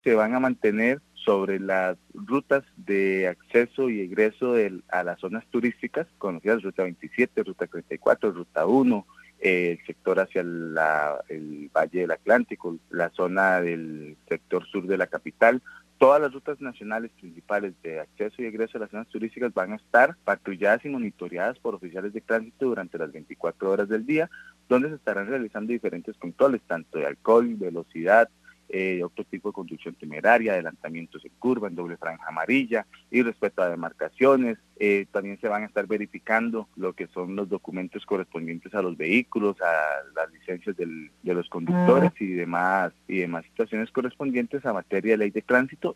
se van a mantener sobre las rutas de acceso y egreso a las zonas turísticas, conocidas Ruta 27, Ruta 34, Ruta 1, el sector hacia el Valle del Atlántico, la zona del sector sur de la capital. Todas las rutas nacionales principales de acceso y egreso a las zonas turísticas van a estar patrulladas y monitoreadas por oficiales de tránsito durante las 24 horas del día, donde se estarán realizando diferentes controles, tanto de alcohol, velocidad, otro tipo de conducción temeraria, adelantamientos en curva, en doble franja amarilla y respecto a demarcaciones. También se van a estar verificando lo que son los documentos correspondientes a los vehículos, a las licencias de los conductores y demás situaciones correspondientes a materia de ley de tránsito